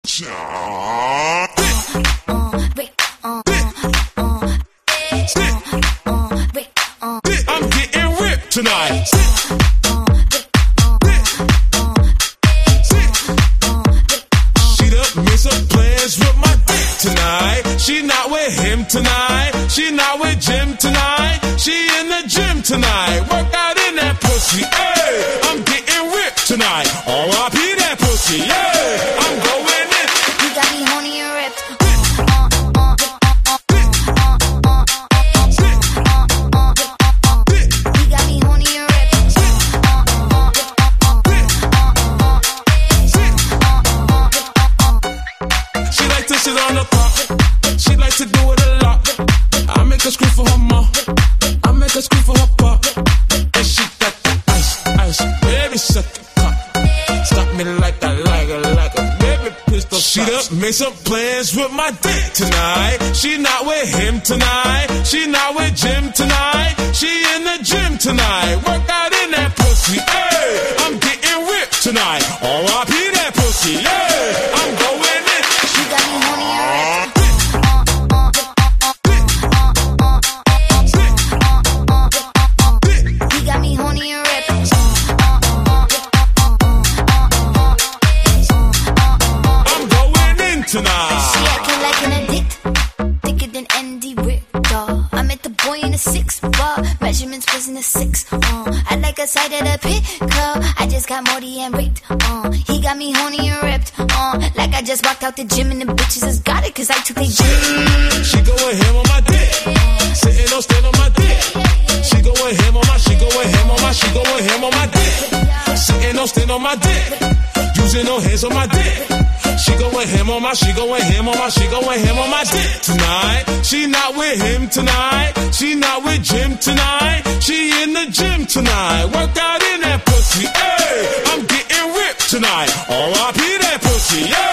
I'm getting ripped tonight. She done made some plans with my dick tonight. She not with him tonight. She not with Jim tonight. She in the gym tonight. Work out in that pussy. Hey, I'm getting ripped tonight. R.I.P. that pussy. Yeah, I'm going in. You got me horny and ripped. You got me horny and ripped. She like to sit on the clock. She like to do it a lot. I make her scream for her mom. I make her scream for her pop. And she got the ice, baby, suck it, cock. Stop me like I like a baby pistol. She done made some plans with my dick tonight. She not with him tonight. She not with Jim tonight. She in the gym tonight. Work out in that pussy. Hey, I'm getting ripped tonight. R.I.P. that pussy. Yeah, I'm going in. You got me horny and ripped. You got me horny and ripped. I'm going in tonight. She acting like an addict, thicker than Andy Richter. I met the boy in a 6-bar, measurements was in a 6. I like a side of the pickle. I just got Morty and raped. He got me horny and ripped. Like I just walked out the gym and the bitches just got it 'cause I took their gym. She going ham on my dick, sitting on stand on my dick. She going ham on my, she going ham on my, she going ham on my dick. Sitting on stand on my dick, using no hands on my dick. She going ham on my, she going ham on my, she going ham on my dick tonight. She not with him tonight. She not with Jim tonight. She in the gym tonight. Work out in that pussy. Hey, I'm getting ripped tonight. R.I.P. that pussy. Yeah.